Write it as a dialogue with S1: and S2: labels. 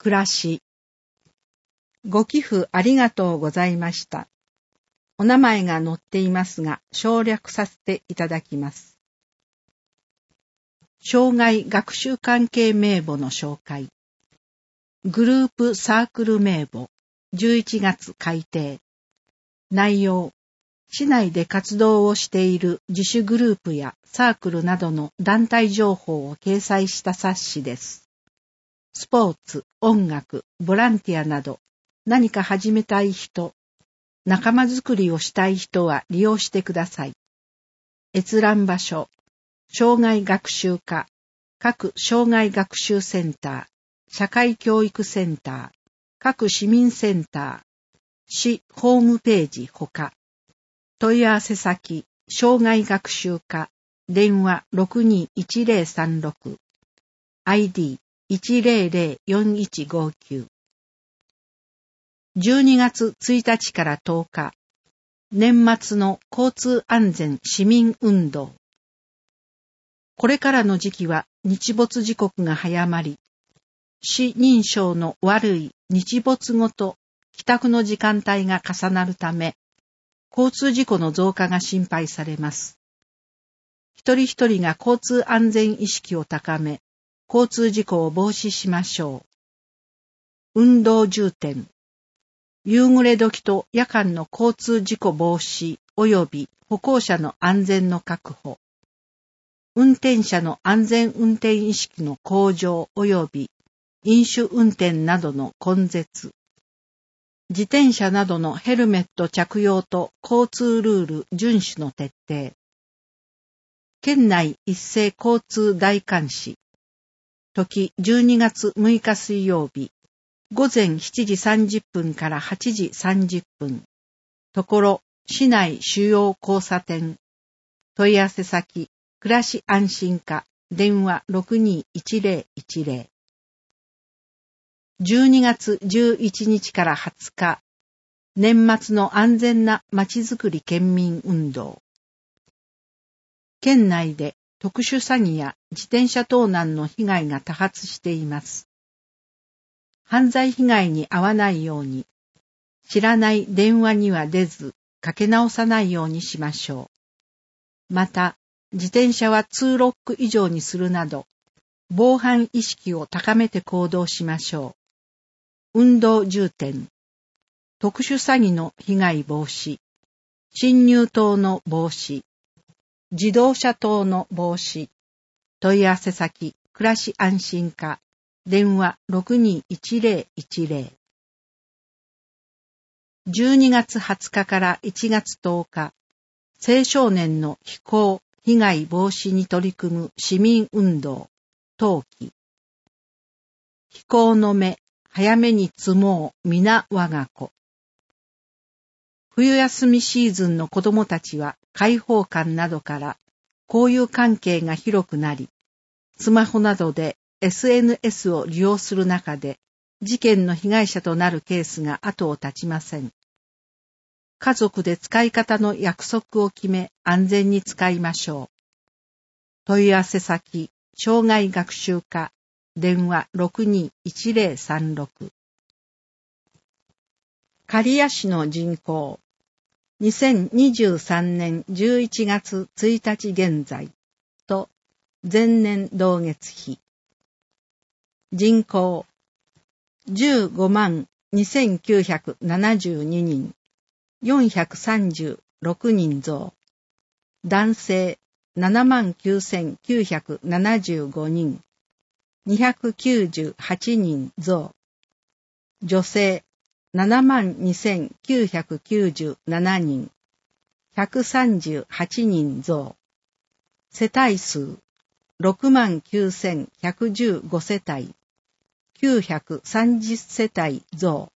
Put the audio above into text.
S1: 暮らし。ご寄付ありがとうございました。お名前が載っていますが、省略させていただきます。生涯学習関係名簿の紹介。グループサークル名簿、11月改訂。内容。市内で活動をしている自主グループやサークルなどの団体情報を掲載した冊子です。スポーツ、音楽、ボランティアなど何か始めたい人、仲間づくりをしたい人は利用してください。閲覧場所、生涯学習課、各生涯学習センター、社会教育センター、各市民センター、市ホームページほか。問い合わせ先、生涯学習課、電話 621036、ID 1004159。12月1日から10日、年末の交通安全市民運動。これからの時期は日没時刻が早まり、視認証の悪い日没後と帰宅の時間帯が重なるため、交通事故の増加が心配されます。一人一人が交通安全意識を高め、交通事故を防止しましょう。運動重点。夕暮れ時と夜間の交通事故防止及び歩行者の安全の確保。運転者の安全運転意識の向上及び飲酒運転などの根絶。自転車などのヘルメット着用と交通ルール遵守の徹底。県内一斉交通大監視。時12月6日水曜日、午前7時30分から8時30分。ところ、市内主要交差点。問い合わせ先、暮らし安心課、電話 621010。12月11日から20日、年末の安全なまちづくり県民運動。県内で特殊詐欺や自転車盗難の被害が多発しています。犯罪被害に遭わないように、知らない電話には出ず、かけ直さないようにしましょう。また、自転車は2ロック以上にするなど、防犯意識を高めて行動しましょう。運動重点。特殊詐欺の被害防止。侵入等の防止。自動車等の防止。問い合わせ先、暮らし安心課。電話 621010。12月20日から1月10日、青少年の非行、被害防止に取り組む市民運動、冬季。非行の目、早めに積もう、皆我が子。冬休みシーズンの子どもたちは開放感などから交友関係が広くなり、スマホなどで SNS を利用する中で事件の被害者となるケースが後を絶ちません。家族で使い方の約束を決め安全に使いましょう。問い合わせ先、生涯学習課、電話 621036。刈谷市の人口。2023年11月1日現在と前年同月比。人口15万2972人、436人増。男性7万9975人、298人増。女性7万2997人、138人増。世帯数6万9115世帯、930世帯増。